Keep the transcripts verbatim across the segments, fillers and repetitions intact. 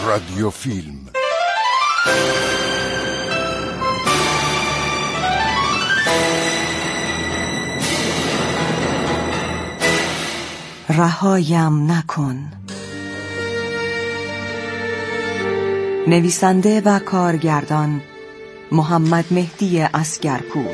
رادیو فیلم. رهایم نکن. نویسنده و کارگردان محمد مهدی عسگرپور.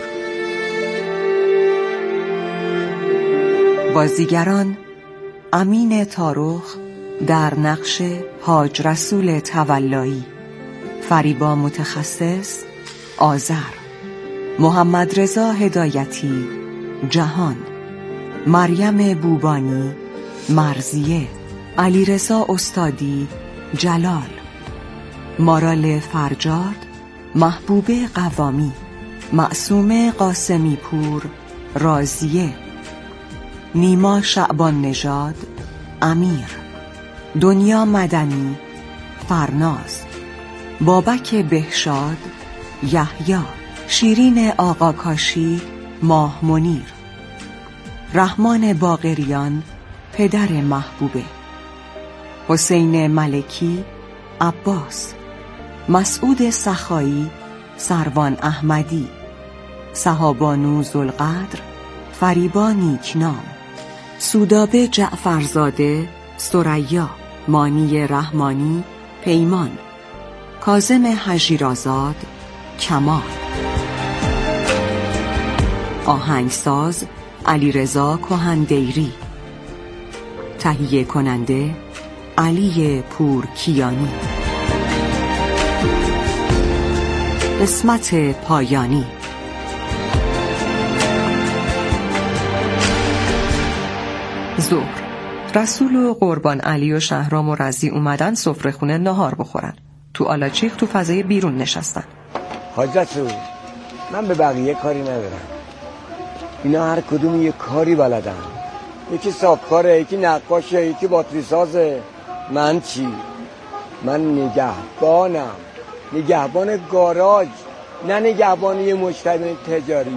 بازیگران امین تارخ در نقش حاج رسول تولایی، فریبا متخصص آذر، محمد رضا هدایتی جهان، مریم بوبانی مرزیه، علیرضا استادی جلال، مارال فرجاد محبوبه قوامی، معصومه قاسمی پور رازیه، نیما شعبان نژاد امیر، دنیا مدنی فرناز، بابک بهشاد یحیی، شیرین آقاکاشی ماه منیر، رحمان باقریان پدر محبوبه، حسین ملکی عباس، مسعود سخایی سروان احمدی، صحابانو ذوالقدر فریبا نیکنام، سودابه جعفرزاده ثریا، مانی رحمانی پیمان، کاظم هژیرآزاد کمال، آهنگساز علیرضا کهندیری، تهیه کننده علی پورکیانی. قسمت پایانی. ظهر. رسول و قربان علی و شهرام و رضی اومدن سفره خونه نهار بخورن. تو آلاچیق تو فضای بیرون نشستن. حاج رسول، من به بقیه کاری ندارم. اینا هر کدوم یه کاری بلدن. یکی صافکاره، یکی نقاشه، یکی باتری سازه. من چی؟ من نگهبانم. نگهبان گاراژ، نه نگهبان یه مجتمع تجاری.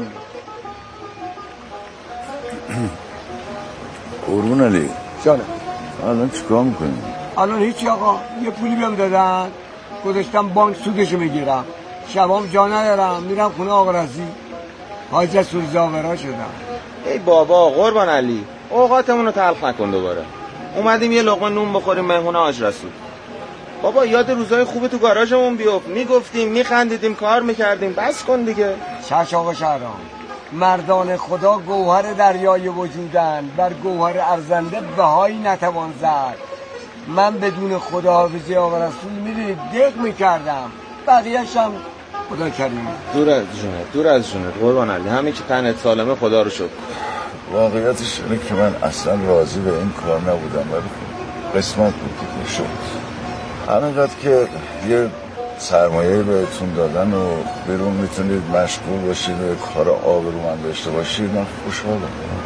قربون علی جانم. الان چیکار میکنیم؟ الان هیچی آقا، یه پولی بهم دادن گذاشتم بانک سودشو میگیرم. شبام جا ندارم میرم خونه آقا رضی. حاج رسول زاورا شدم. ای بابا قربان علی، اوقاتمون رو تلخ نکن دوباره. اومدیم یه لقمه نون بخوریم مهمون حاج رسول. بابا یاد روزای خوب تو گاراژمون بیفت. میگفتیم میخندیدیم کار میکردیم. بس کن دیگه. چش آقا شهرام، مردان خدا گوهر دریای وجودن، بر گوهر ارزنده بهایی نتوان زد. من بدون خداحافظی آقا رسول میدونید دق میکردم، بقیه‌ش هم خدا کریم. دور از جونت، دور از جونت قربان علی. همین که تنت سالمه خدا رو شکر. واقعیتش اینه که من اصلا راضی به این کار نبودم، ولی قسمت بود که شد. همینقدر که یه سرمایه بهتون دادن و بیرون میتونید مشغول باشید و کار آبرومند داشته باشید، من خوشحالم.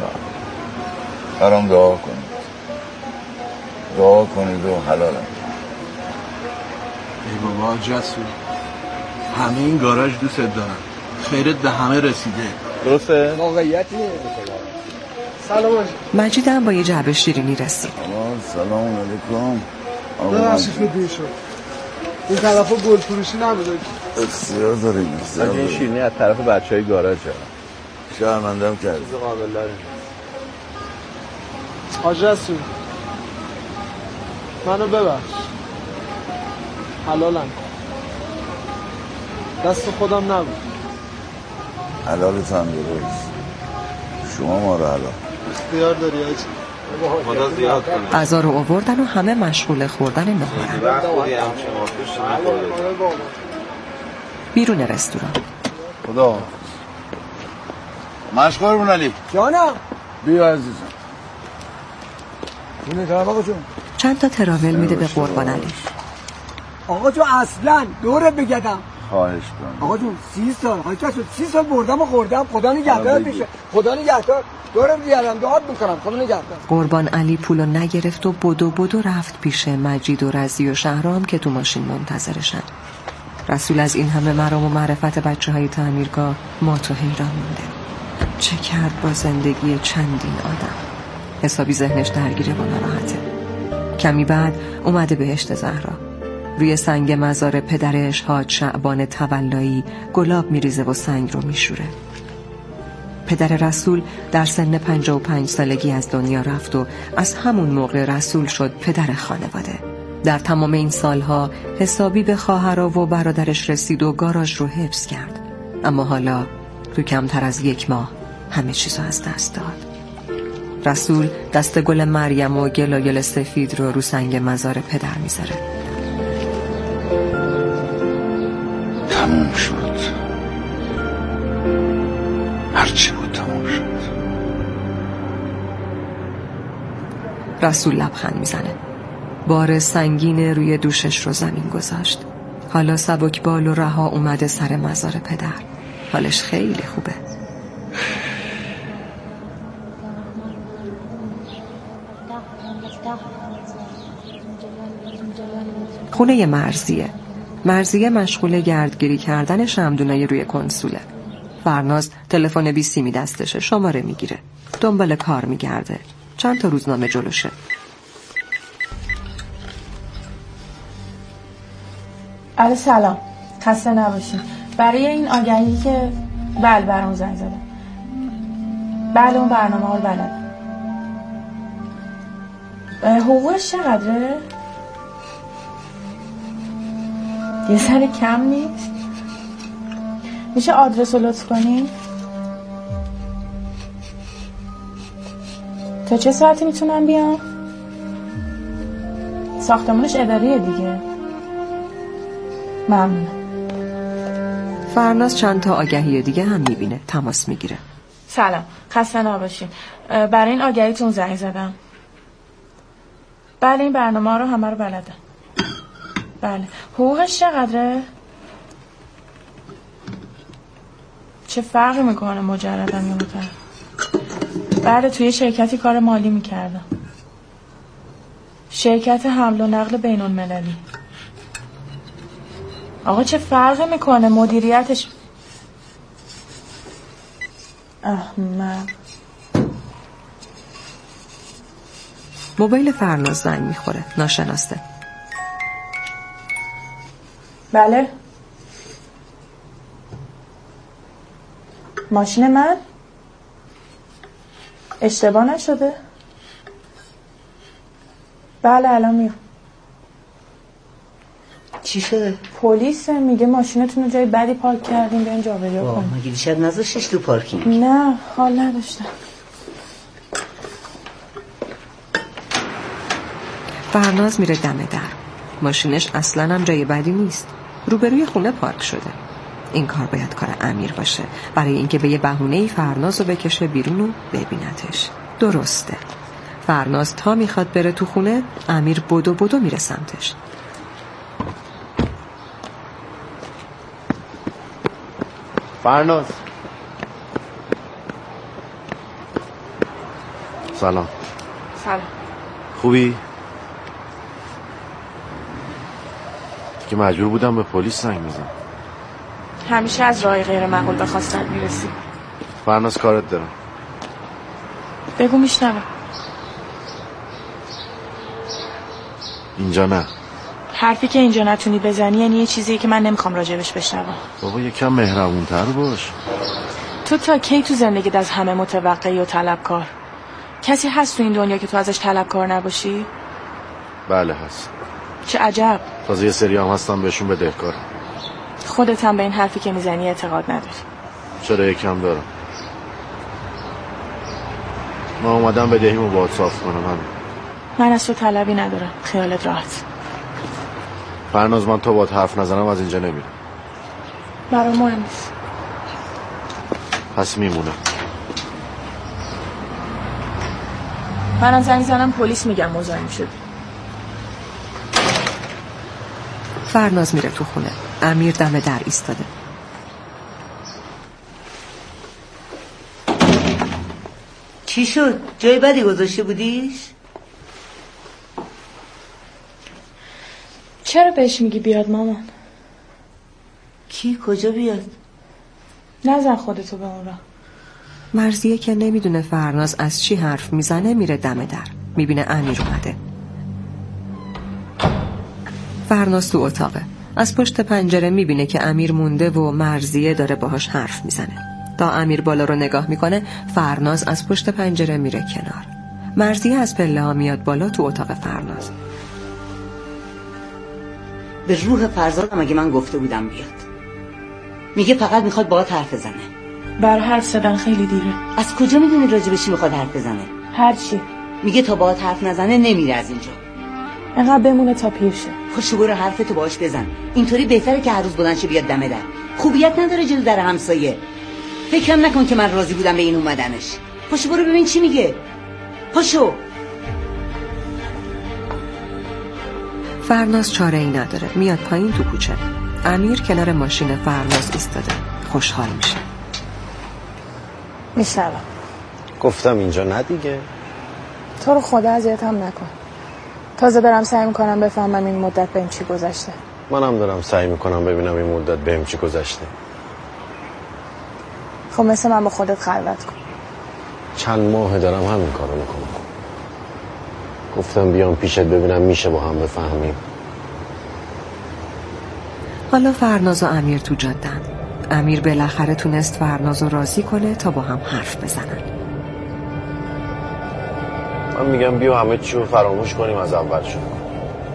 برام دعا کنید، دعا کنید و حلالم. ای بابا حاج رسول، همه این گاراژ دوست دارن، خیرت به همه رسیده. درسته؟ واقعیتی. سلام حاج. مجید هم با یه جعبه شیرینی رسید. سلام علیکم. ببخشید که دیر شد. این طرفا گل فروشی نبوده. بسیار داریم. این شیرینی از طرف بچهای گاراژه. شرمندم کرد. قابل داریم. حاج رسول، منو ببخش. حلالم دست خودم نبود. حلالت هم درست. شما ما رو حلال اختیار داری حاج. خدا زیاد کنه. غذا رو آوردن و همه مشغول خوردن ناهارن. بیرون رستوران. خدا مشغول بون علی. جانم. بیا عزیزم. اینه طرف آقا جون. چند تا تراول میده به قربان علی. آقا جون اصلا دوره بگدم. خواهش کنم آقا جون سی سال حاج رسول، سی سال بردم و خوردم. خدا نگهدار میشه. خدا نگهدار. دورم بیارم دعات میکنم. خدا نگهدار. قربان علی پولو نگرفت و بدو بدو رفت پیش مجید و رضی و شهرام که تو ماشین منتظرشن. رسول از این همه مرام و معرفت بچه های تعمیرگاه مات و حیران مونده. چه کرد با زندگی چندین آدم؟ حسابی ذهنش درگیره و ناراحته. کمی بعد اومده بهشت زهرا. روی سنگ مزار پدرش حاج شعبان تولایی گلاب میریزه و سنگ رو میشوره. پدر رسول در سن پنجاه و پنج سالگی از دنیا رفت و از همون موقع رسول شد پدر خانواده. در تمام این سالها حسابی به خواهرها و برادرش رسید و گاراژ رو حفظ کرد، اما حالا تو کمتر از یک ماه همه چیزو از دست داد. رسول دست گل مریم و گل سفید رو رو سنگ مزار پدر میذاره. تموم شد، هرچی بود تموم شد. رسول لبخند میزنه. بار سنگین روی دوشش رو زمین گذاشت. حالا سبکبال و رها اومده سر مزار پدر. حالش خیلی خوبه. خونه مرزیه. مرزیه مشغول گردگیری کردن شمعدونای روی کنسوله. فرناز تلفن بی سیمی دستشه، شماره میگیره، دنبال کار میگرده. چند تا روزنامه جلوشه. علی سلام، خسته نباشین. برای این آگهی که بله برام زنگ زدم. بله اون برنامه ها رو بلدم. حقوقش چقدره؟ یه سر کم نیست؟ میشه آدرس رو لطف کنی؟ تا چه ساعتی میتونم بیام؟ ساختمونش اداریه دیگه. ممنون. فرناز چند تا آگهی دیگه هم میبینه، تماس میگیره. سلام، خسته نباشین. برای این آگهیتون زنگ زدم. بله این برنامه ها رو همه رو بلدم. بله حقوقش چقدره؟ چه فرقی میکنه مجردم یا مطلق؟ بله توی شرکتی کار مالی میکردم. شرکت حمل و نقل بین المللی. آقا چه فرقی میکنه مدیریتش؟ احمد. موبایل فرناز زنگ میخوره، ناشناسه. بله ماشین من اشتباه نشده؟ بله الان میام. چی شده؟ پلیس میگه ماشینتون رو جای بدی پارک کردیم، بیان جابجا کنیم. مگه دیشب نذاشتش تو پارکینگ؟ نه حال نداشتم. فرناز میره دم در. ماشینش اصلا هم جای بدی نیست، روبروی خونه پارک شده. این کار باید کار امیر باشه، برای اینکه به یه بهونه‌ای فرناز رو بکشه بیرون و ببینتش. درسته. فرناز تا میخواد بره تو خونه، امیر بدو بدو میره سمتش. فرناز سلام. سلام. خوبی؟ که مجبور بودم به پلیس زنگ بزنم. همیشه از راه غیر معقول به خواستت میرسی. فرناز کارت دارم. بگو میشنوم. اینجا نه. حرفی که اینجا نتونی بزنی یعنی یه چیزی که من نمیخوام راجبش بشنوم. بابا یکم مهربون‌تر باش. تو تا کی تو زندگیت از همه متوقعی و طلبکار؟ کسی هست تو این دنیا که تو ازش طلبکار نباشی؟ بله هست. چه عجب. تازه یه سری هم هستم بهشون بدهکارم. خودت هم به این حرفی که میزنی اعتقاد نداری. چرا یکم دارم. ما اومدم بدهیمو باهات صاف کنم همین. من از تو طلبی ندارم، خیالت راحت. فرناز من تو باهات حرف نزنم از اینجا نمیرم. برام مهم نیست. پس میمونم. منم زنگ زنم پلیس میگم مزاحم شد. فرناز میره تو خونه. امیر دم در ایستاده. چی شد؟ جای بدی گذاشته بودیش؟ چرا بهش میگی بیاد مامان؟ کی کجا بیاد؟ نزن خودتو به اون راه. مرزیه که نمیدونه فرناز از چی حرف میزنه میره دم در. میبینه امیر اومده. فرناز تو اتاقه. از پشت پنجره میبینه که امیر مونده و مرضیه داره باهاش حرف میزنه. تا امیر بالا رو نگاه میکنه، فرناز از پشت پنجره میره کنار. مرضیه از پله ها میاد بالا تو اتاق فرناز. به روح فرزادم اگه من گفته بودم بیاد. میگه فقط میخواد باهات حرف بزنه. بر حرف زدن خیلی دیره. از کجا میدونی راجع به چی میخواد حرف بزنه؟ هر چی. میگه تا باهات حرف نزنه نمیره از اینجا. انقدر بمونه تا پیر شه. خوشو برو حرفتو باهاش بزن. اینطوری بهتره که هر روز بلند شه بیاد دم در. خوبیت نداره جلو در همسایه. فکرم نکن که من راضی بودم به این اومدنش. پاشو برو ببین چی میگه. پاشو. فرناز چاره ای نداره. میاد پایین تو کوچه. امیر کنار ماشین فرناز ایستاده. خوشحال میشه. میشنوم. گفتم اینجا نه دیگه. تو رو خدا اذیتم نکن. تازه دارم سعی میکنم بفهمم این مدت بهم چی گذشته. منم دارم سعی میکنم ببینم این مدت بهم چی گذشته. خب مثل من با خودت خلوت کن. چند ماه دارم همین کارو میکنم. گفتم بیام پیشت ببینم میشه با هم بفهمیم. حالا فرناز و امیر تو جادن. امیر بالاخره تونست فرناز رو راضی کنه تا با هم حرف بزنن. من میگم بیا همه چی رو فراموش کنیم، از اول شروع کنیم.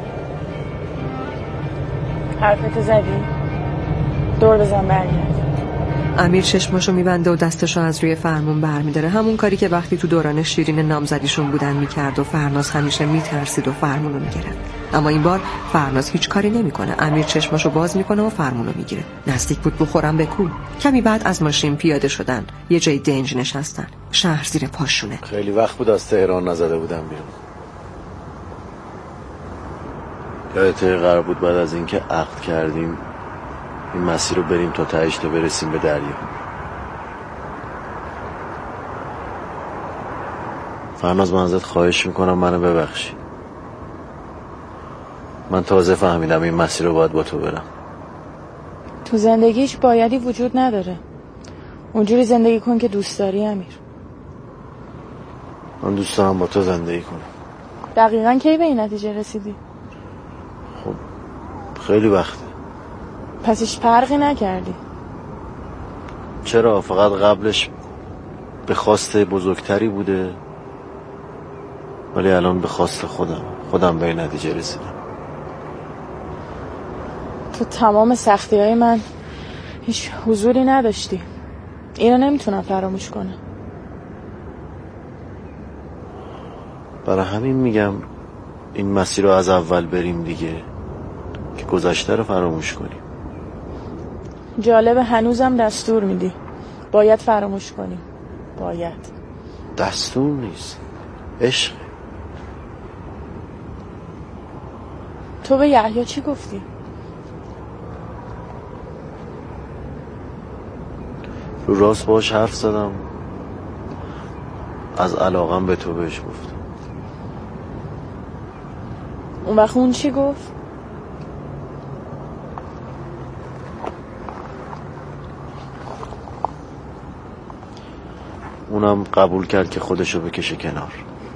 حرفتو زدی؟ دور بزن برگرد. امیر چشماشو میبنده و دستشو از روی فرمون برمیداره. همون کاری که وقتی تو دوران شیرین نامزدیشون بودن میکرد و فرناز همیشه میترسید و فرمونو میگرفت. اما این بار فرناز هیچ کاری نمیکنه. امیر چشماشو باز میکنه و فرمونو میگیره. نزدیک بود بخورم به کو. کمی بعد از ماشین پیاده شدن. یه جای دنج نشستن. شهر زیر پاشونه. خیلی وقت بود از تهران نزده بودم بیرون. یادته قرار بود بعد از اینکه عقد کردیم این مسیر رو بریم تا تهش تا برسیم به دریا. فرناز من ازت خواهش میکنم منو ببخشی. من تازه فهمیدم این مسیر رو باید با تو برم. تو زندگیش بایدی وجود نداره. اونجوری زندگی کن که دوست داری امیر. من دوست دارم با تو زندگی کنم. دقیقاً کی به این نتیجه رسیدی؟ خب خیلی وقته. پس هیچ فرقی نکردی. چرا؟ فقط قبلش به خواست بزرگتری بوده، ولی الان به خواست خودم خودم به این نتیجه رسیدم. تو تمام سختی های من هیچ حضوری نداشتی. اینو نمیتونم فراموش کنم. برای همین میگم این مسیر رو از اول بریم دیگه، که گذشته رو فراموش کنیم. جالبه هنوزم دستور میدی باید فراموش کنیم. باید. دستور نیست، عشق. تو به یحیی چی گفتی؟ رو راست باش حرف زدم، از علاقم به تو بهش گفتم. اون وقت اون چی گفت؟ اونم قبول کرد که خودشو بکشه کنار.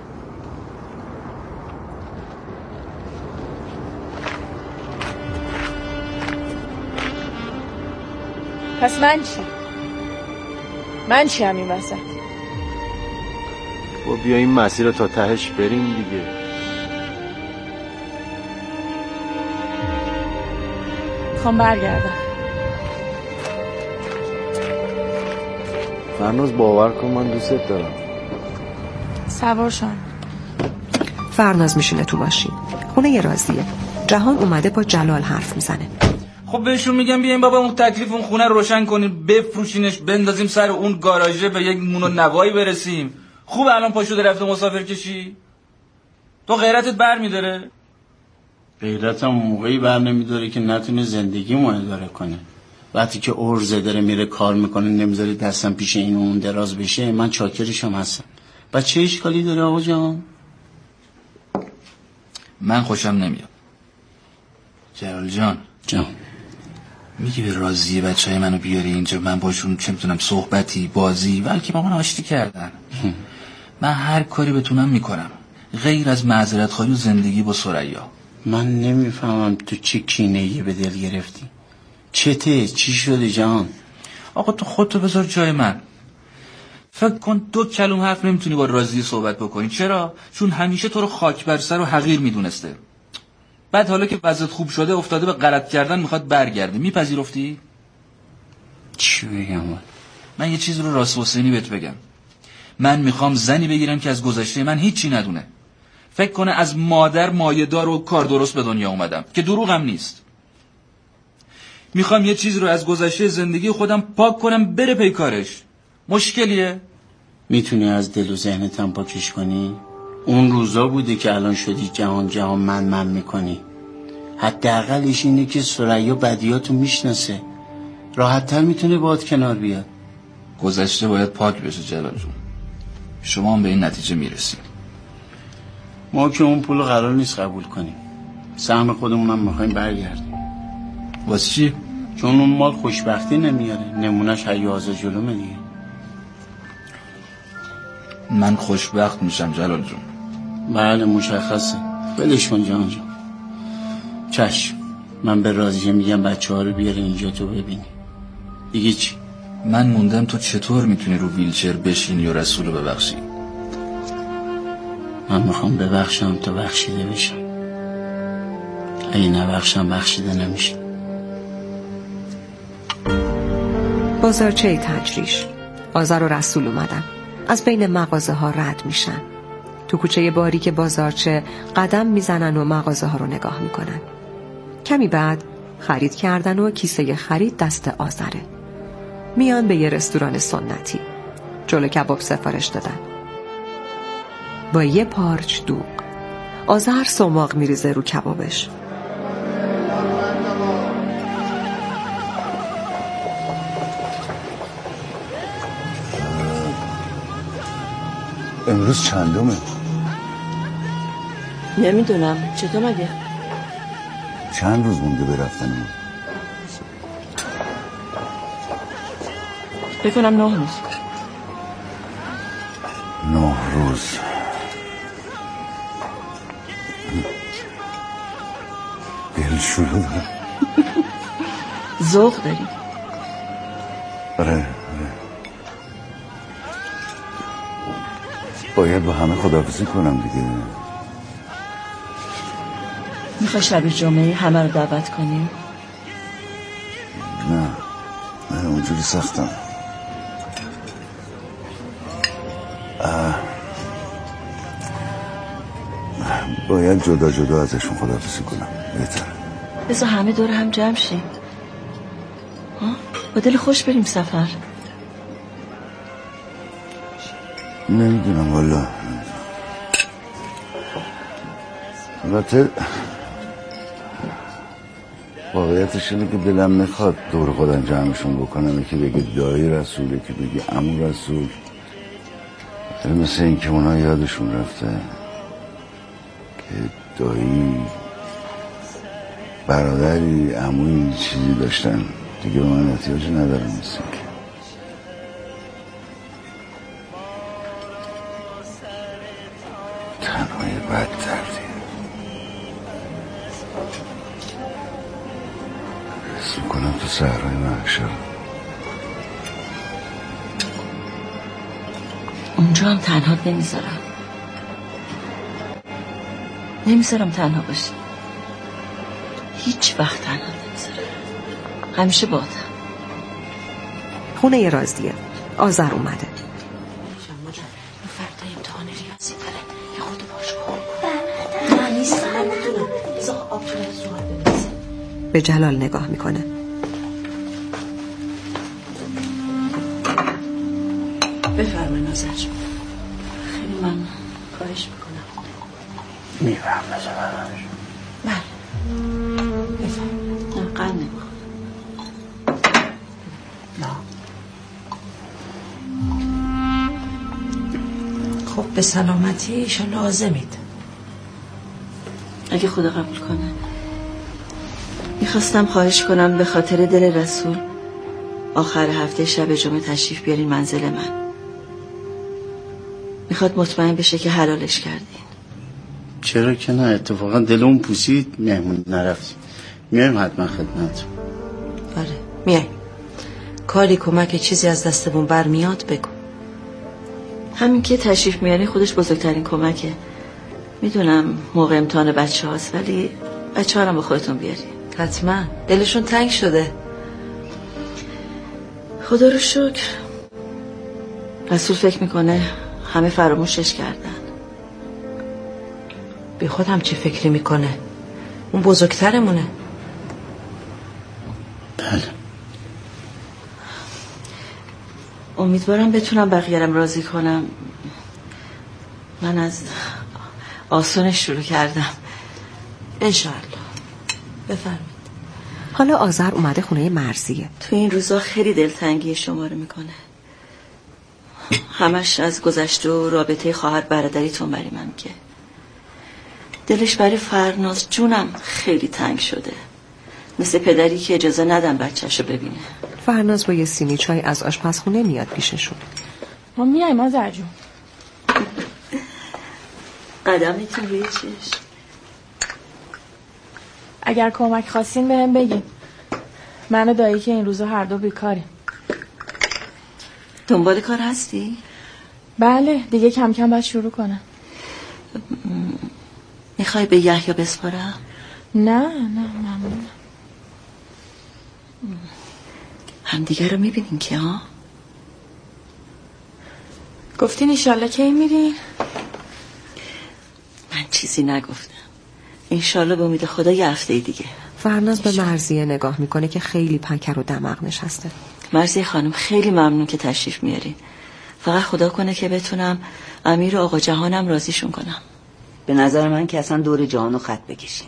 پس من چی؟ من چی هم این وسط؟ با بیا این مسیر رو تا تهش بریم دیگه. میخوام برگردم. فرناز باور کن من دوستت دارم. سوار شن. فرناز میشینه تو ماشین. خونه یه راضیه. جهان اومده با جلال حرف میزنه. خب بهشون میگم بیاین بابا اون تکلیف اون خونه رو روشن کنیم، بفروشینش، بندازیم سر اون گاراژه، به یک مون و نوایی برسیم. خوب الان پاشو رفته مسافر کشی؟ تو غیرتت بر میداره؟ غیرتم موقعی بر نمیداره که نتونه زندگیمو اداره کنه. وقتی که ارزه داره میره کار میکنه نمیذاری دستم پیش این و اون دراز بشه، من چاکرشم هستم. بچه اشکالی داره آقا جان؟ من خوشم نمیاد. جلال جان جان میگی به راضیه بچه های منو بیاری اینجا، من باشون چه میتونم صحبتی بازی، بلکه با من آشتی کردن. من هر کاری بتونم میکنم غیر از معذرت خواهی و زندگی با ثریا. من نمیفهمم تو چه کینه‌ای به دل گرفتی. چته؟ چی شده جان؟ آقا تو خودتو بذار جای من. فکر کن دو کلم حرف نمیتونی با راضی صحبت بکنی. چرا؟ چون همیشه تو رو خاک بر سر و حقیر میدونسته. بعد حالا که وضعیت خوب شده افتاده به غلط کردن میخواد برگرده. میپذیرفتی؟ چی بگم؟ من یه چیز رو راست حسینی بهت بگم. من میخوام زنی بگیرم که از گذشته من هیچی ندونه. فکر کنه از مادر مایه‌دار و کار درست به دنیا اومدم که دروغم نیست. میخوام یه چیز رو از گذشته زندگی خودم پاک کنم بره پی کارش. مشکلیه؟ میتونی از دل و ذهنتم پاکش کنی؟ اون روزا بوده که الان شدی جهان جهان من من میکنی. حداقلش اینه که ثریا بدیاتو میشناسه، راحت‌تر میتونه باهات کنار بیاد. گذشته باید پاک بشه جلال جون. شما هم به این نتیجه میرسیم. ما که اون پول قرار نیست قبول کنیم. سهم خودمونم میخوایم برگردیم. واسه چی؟ چون اون مال خوشبختی نمیاره. نمونش حیاز جلومه دیگه. من خوشبخت میشم جلال جون. بله مشخصه. ولش کن جان جان. چشم. من به راضیه میگم بچه ها رو بیاره اینجا تو ببینی. دیگه چی؟ من موندم تو چطور میتونی رو ویلچر بشینی و رسول رو ببخشی؟ من میخوام ببخشم تا بخشیده بشم. اگه نبخشم بخشیده نمیشه. بازارچه تجریش. آذر و رسول اومدن. از بین مغازه ها رد میشن. تو کوچه باریک بازارچه قدم میزنن و مغازه ها رو نگاه میکنن. کمی بعد خرید کردن و کیسه خرید دست آذره. میان به یه رستوران سنتی. جلو کباب سفارش دادن. با یه پارچ دوغ. آذر سماق میریزه رو کبابش. امروز چندمه؟ نمیدونم. چطور مگه؟ چند روز مونده به رفتنمون؟ بکنم نه روز. نه روز. دل شروع دارم. ذوق داری؟ آره آره. باید با همه خداحافظی کنم دیگه. میخوای شب جمعه همه رو دعوت کنی؟ نه نه اونجوری سختم. باید جدا جدا ازشون خداحافظی کنم. بهتره. بذار همه دور هم جمع شیم. با دل خوش بریم سفر. نمیدونم والا. البته واقعیتش اینه که دلم میخواد دور خودم جمعشون بکنم. یکی بگه دایی رسول، یکی بگه عمو رسول. مثل این که اونا یادشون رفته که دایی برادری عموی چیزی داشتن دیگه. من احتیاجی ندارم مثل این که. تنهای بد دردی حس میکنم تو صحرای محشر. اونجا هم تنها نمیذارم. نمیذارم تنها باشی. هیچ وقت تنها نمیذارم. همیشه باهاتم. خونه راضیه. آذر اومده. فردا امتحان ریاضی داره. یه خود باش کن. نه نیست. من میدونم. بذار آب تو سوال بنویسه. به جلال نگاه میکنه. بفرمایید ناظر جان. خیلی من خواهش میکنم. میفهم بذار برمش. بله بفرمایید. نه قند نمیخوام. نه خب به سلامتی ایشان لازمید. اگه خدا قبول کنه. میخواستم خواهش کنم به خاطر دل رسول آخر هفته شب جمعه تشریف بیارین منزل من. میخواد مطمئن بشه که حلالش کردین. چرا که نه، اتفاقا دلمون پوسید مهمون نرفتیم. میایم حتما خدمت. آره میایم. کاری کمک چیزی از دستمون برمیاد بگو. همین که تشریف میاری خودش بزرگترین کمکه. میدونم موقع امتحان بچه هاست ولی بچه ها رو با خودتون بیاری. حتما دلشون تنگ شده. خدا رو شکر. رسول فکر میکنه همه فراموشش کردن. بی خود هم چی فکری میکنه؟ اون بزرگترمونه. بله. امیدوارم بتونم بقیه‌رم راضی کنم. من از آسونش شروع کردم. انشاءالله. بفرمید. حالا آذر اومده خونه مرزیه. تو این روزا خیلی دلتنگی شما رو میکنه. همش از گذشته و رابطه خواهر برادریتون برای من میگه. دلش برای فرناز جونم خیلی تنگ شده. مثل پدری که اجازه ندن بچه‌شو ببینه. فرناز با یه سینی چای از آشپزخونه میاد پیششون. ما میایم آذر جون. قدمتون روی چشم. اگر کمک خواستین بهم بگین. من و دایی که این روزا هر دو بیکاریم. دنبال کار هستی؟ بله دیگه کم کم باید شروع کنم. میخوای به یحیی بسپارم؟ نه نه ممنون. هم دیگه رو میبینین که ها؟ گفتین ایشالله کی میرین؟ من چیزی نگفتم. انشالله به امید خدا یه هفته دیگه. فرناز به مرزیه نگاه میکنه که خیلی پکر و دماغ نشسته. مرزیه خانم خیلی ممنون که تشریف میارین. فقط خدا کنه که بتونم امیر و آقا جهانم راضیشون کنم. به نظر من که اصلا دور جهانو خط بکشیم.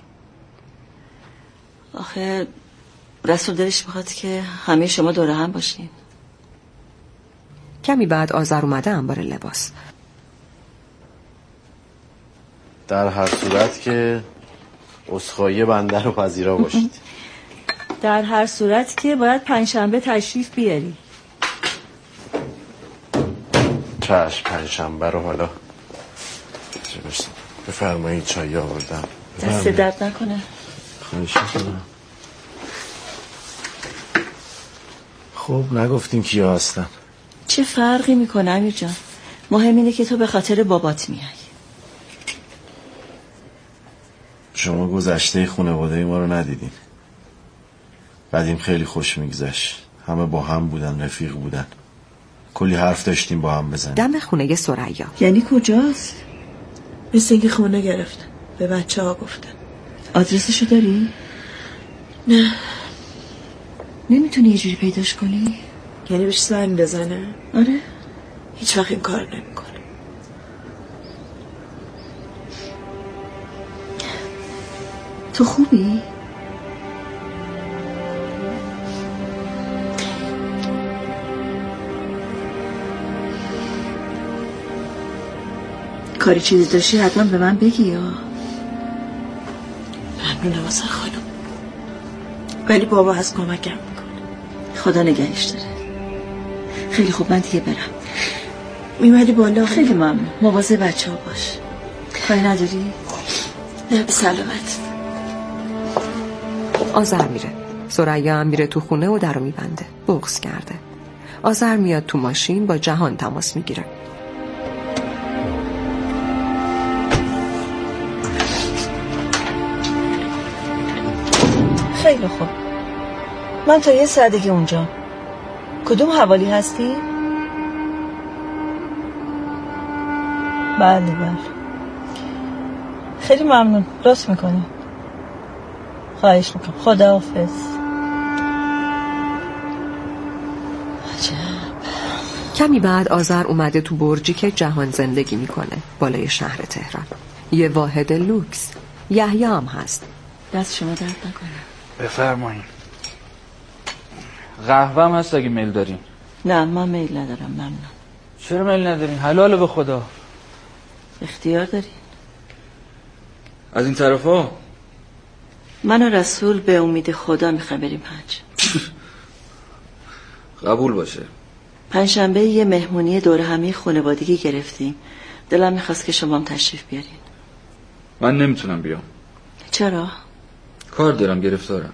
آخه رسول دلش میخواد که همه شما دور هم باشین. کمی بعد آذر اومده انبار لباس. در هر صورت که عذرخواهی بنده رو پذیرا باشید. در هر صورت که باید پنجشنبه تشریف بیاری. چشم پنجشنبه رو حالا بفرمایید چای آوردم. دست درد نکنه. خواهش میکنم. خب نگفتیم کیا هستن. چه فرقی میکنه امیر جان؟ مهم اینه که تو به خاطر بابات میای. شما گذشته خانواده ما رو ندیدین. بعدیم خیلی خوش میگذشت. همه با هم بودن، رفیق بودن. کلی حرف داشتیم با هم بزنیم. دم خونه ثریا. یعنی کجاست؟ مثل اینکه خونه گرفتن. به بچه ها گفتن. آدرسشو داری؟ نه. نمیتونی یه جوری پیداش کنی؟ یعنی بهش زنگ بزنه؟ آره. هیچ وقت این کار نمیکنه. تو خوبی؟ کاری چیزی داشتی حتما به من بگی یا ممنونه واسه خانم. ولی بابا هست کمکم میکنه. خدا نگهش داره. خیلی خوب من دیگه برم. میمدی بالا؟ خیلی ممنون. مواظب بچه ها باش. کاری نداری؟ نه به سلامت. آذر میره. ثریا هم میره تو خونه و درو میبنده. بغض کرده. آذر میاد تو ماشین با جهان تماس میگیره. خیلی خوب. من تا یه ساعت دیگه اونجا. کدوم حوالی هستی؟ بله بله. خیلی ممنون. راست میکنی. خواهش میکنم. خداحافظ. کمی بعد آذر اومده تو برجی که جهان زندگی میکنه بالای شهر تهران. یه واحد لوکس. یحیی هم هست. دست شما درد نکنه. بفرمایید. قهوه هم هست اگه میل دارین. نه من میل ندارم ممنون. چرا میل ندارین؟ حلاله به خدا. اختیار دارین. از این طرفا من و رسول به امید خدا میخوایم بریم حج. قبول باشه. پنجشنبه یه مهمونی دور همی خانوادگی گرفتیم. دلم میخواست که شما هم تشریف بیارین. من نمیتونم بیام. چرا؟ کار دارم، گرفتارم.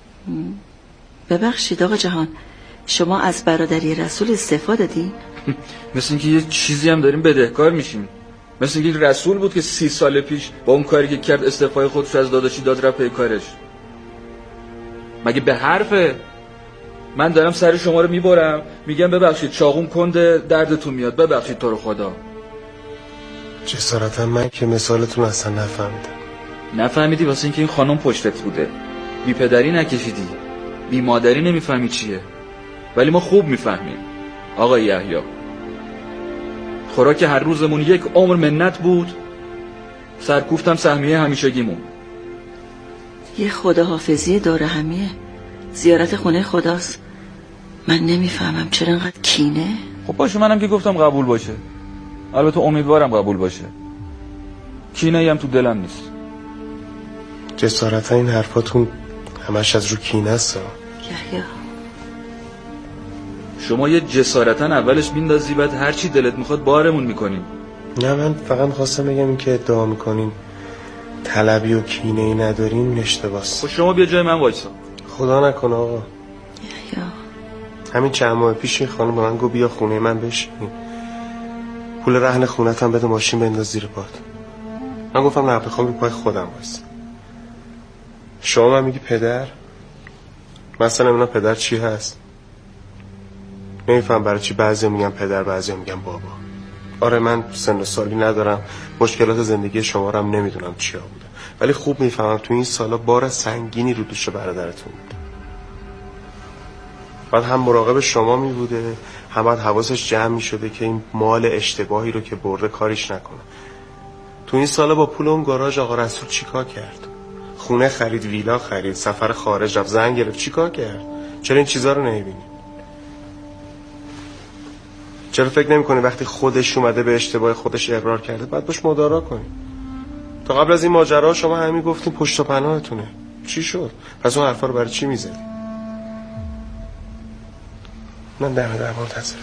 ببخشید آقا جهان، شما از برادری رسول استفاده دادی؟ مثل اینکه یه چیزی هم داریم بدهکار میشیم. مثل اینکه رسول بود که سی سال پیش با اون کاری که کرد استعفای خودش از داداشی داد رفت پی کارش. مگه به حرفه؟ من دارم سر شما رو میبرم میگم ببخشید چاقوم کنده دردتون میاد، ببخشید تو رو خدا. جسارتا من که مثالتون اصلا نفهمیدم. نفهمیدی واسه اینکه این خانم پشتت بوده. بی پدری نکشیدی، بی مادری نمیفهمی چیه، ولی ما خوب میفهمیم. آقای یحیی، خوراک هر روزمون یک عمر منت بود، سرکوفتم سهمیه همیشگیمون. یه خداحافظی دور همیه، زیارت خونه خداست. من نمیفهمم چرا انقدر کینه. خب باشه، منم که گفتم قبول باشه، البته امیدوارم قبول باشه. کینه ای هم تو دلم نیست. جسارتا این حرفاتون همش از رو کینه است. یحیی، شما یه جسارتا اولش بیندازی بعد هر چی دلت میخواد بارمون میکنیم. نه من فقط خواستم بگم این که ادعا میکنین طلبی و کینه ای ندارین این اشتباهه. خب شما بیا جای من وایسا. خدا نکنه آقا. یحیی، همین چند ماه پیش این خانم به من گفت بیا خونه من بشین، پول رهن خونت هم بده ماشین بنداز زیر پات. من گفتم نه بخوام رو پای خودم وایسا. شما من میگی پدر؟ مثلا نمیدونم پدر چی هست. نمیفهم برای چی بعضی میگن پدر بعضی میگن بابا. آره من سن و سالی ندارم، مشکلات زندگی شما رو هم نمیدونم چیا بوده، ولی خوب میفهمم تو این سالا بار سنگینی رو دوش برادرتون بوده. بعد هم مراقب شما میبوده، هم بعد حواسش جمع میشده که این مال اشتباهی رو که برده کاریش نکنه. تو این سالا با پول اون گاراژ آقا رسول چیکار کرد؟ خونه خرید، ویلا خرید، سفر خارج رفت، زن گرفت، چیکار کرد؟ چرا این چیزا رو نمیبینی؟ چرا فکر نمی‌کنی وقتی خودش اومده به اشتباه خودش اقرار کرده بعد باش مدارا کنی؟ تا قبل از این ماجرا شما همین گفتین پشت و پناهتونه. چی شد؟ پس اون حرفا رو برای چی میزدی؟ من دم در منتظرتون.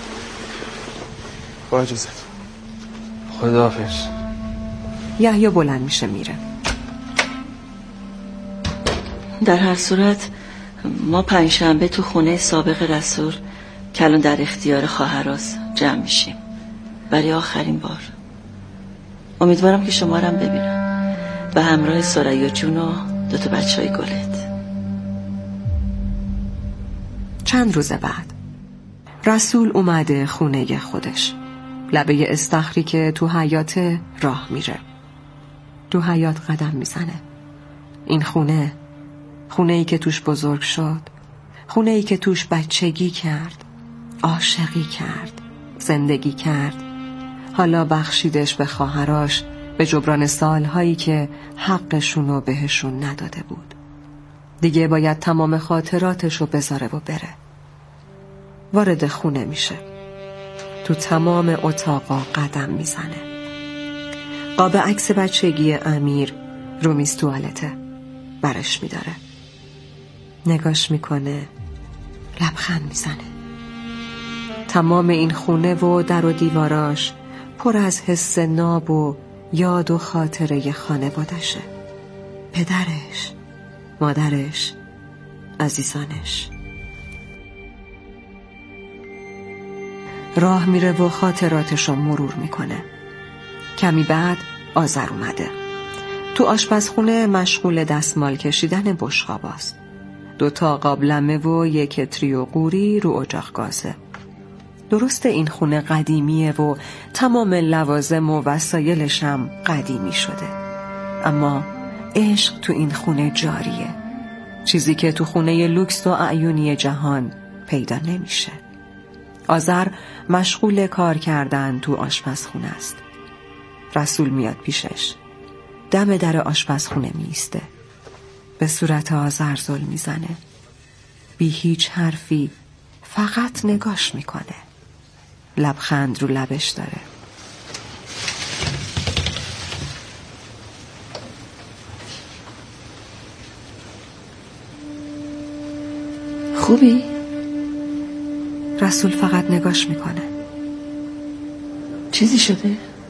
با اجازهتون. خداحافظ. یحیی بلند میشه میره. در هر صورت ما پنجشنبه تو خونه سابق رسول که الان در اختیار خواهراست جمع میشیم برای آخرین بار. امیدوارم که شما رو هم ببینم به همراه ثریا جون و دوتا بچه های گلت. چند روز بعد رسول اومده خونه خودش، لبه استخری که تو حیاط راه میره. تو حیاط قدم میزنه. این خونه، خونه ای که توش بزرگ شد، خونه ای که توش بچگی کرد، عاشقی کرد، زندگی کرد. حالا بخشیدش به خواهراش به جبران سالهایی که حقشونو بهشون نداده بود. دیگه باید تمام خاطراتشو بذاره و بره. وارد خونه میشه. تو تمام اتاقا قدم میزنه. قاب عکس بچگی امیر رو میز توالته برش میداره. نگاش میکنه، لبخند میزنه. تمام این خونه و در و دیواراش پر از حس ناب و یاد و خاطره خانوادشه. پدرش، مادرش، عزیزانش. راه میره و خاطراتشو مرور میکنه. کمی بعد آذر اومده. تو آشپزخونه مشغول دستمال کشیدن بشقاباست. دو تا قابلمه و یک کتری و قوری رو اجاق گازه. درسته این خونه قدیمیه و تمام لوازم و وسایلش هم قدیمی شده، اما عشق تو این خونه جاریه، چیزی که تو خونه لوکس و اعیونی جهان پیدا نمیشه. آذر مشغول کار کردن تو آشپزخونه است. رسول میاد پیشش، دم در آشپزخونه میسته. به صورت آذر زل میزنه، بی هیچ حرفی، فقط نگاش میکنه. لبخند رو لبش داره. خوبی؟ رسول فقط نگاش میکنه. چیزی شده؟